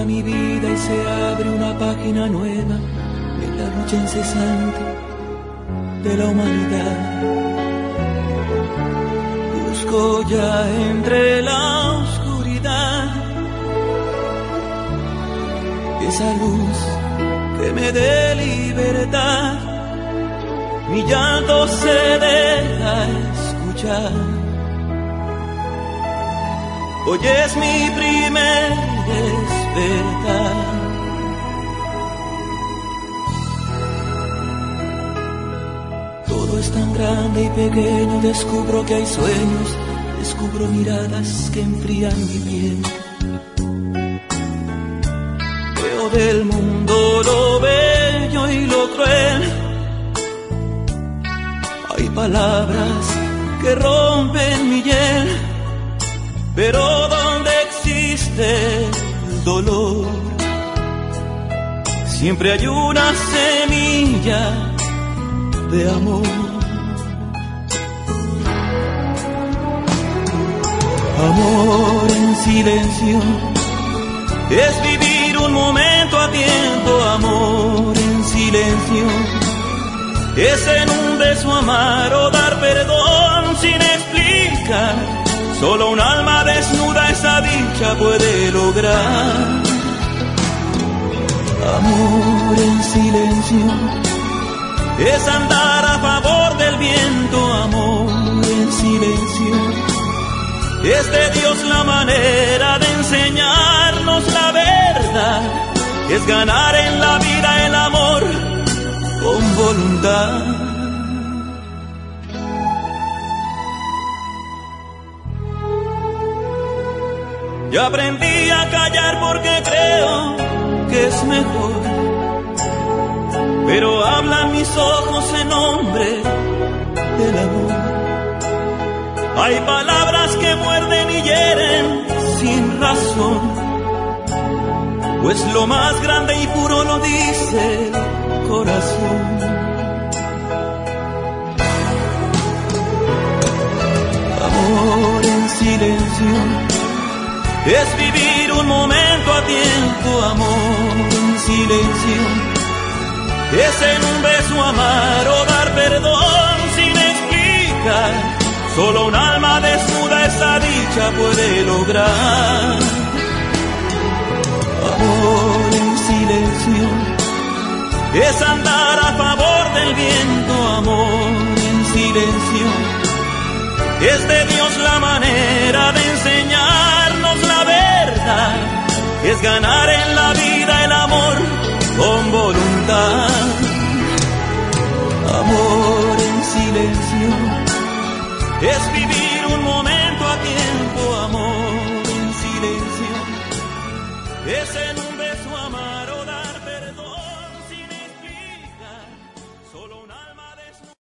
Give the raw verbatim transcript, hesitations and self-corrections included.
termina mi vida y se abre una página nueva en la lucha incesante de la humanidad. Busco ya entre la oscuridad esa luz que me dé libertad. Mi llanto se deja escuchar. Hoy es mi primer despertar. Todo es tan grande y pequeño, descubro que hay sueños, descubro miradas que enfrían mi piel. Veo del mundo lo bello y lo cruel. Hay palabras que rompen mi hiel, pero donde existe el dolor, siempre hay una semilla de amor. Amor en silencio es vivir un momento a tiempo. Amor en silencio es en un beso amar o dar perdón sin explicar. Solo un alma desnuda esa dicha puede lograr. Amor en silencio es andar a favor del viento. Amor en silencio es de Dios la manera de enseñarnos la verdad. Es ganar en la vida el amor con voluntad. Yo aprendí a callar porque creo que es mejor, pero hablan mis ojos en nombre del amor. Hay palabras que muerden y hieren sin razón, pues lo más grande y puro lo dice el corazón. Amor en silencio es vivir un momento a tiempo. Amor en silencio es en un beso amar o dar perdón sin explicar. Solo un alma desnuda esa dicha puede lograr. Amor en silencio es andar a favor del viento. Amor en silencio es de Dios la manera de enseñarnos la verdad. Es ganar en la vida el amor con voluntad. Amor en silencio es vivir un momento a tiempo. Amor en silencio es en